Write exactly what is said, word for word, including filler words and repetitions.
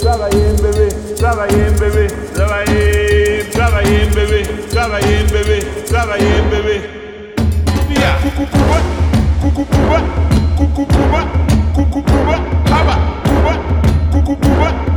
travailler, bébé, travailler, bébé, travailler, travailler, bébé, travailler, bébé, travailler, bébé. Yeah. Coucou pouba, coucou pouba, coucou pouba, coucou pouba, haba, pouba, coucou pouba.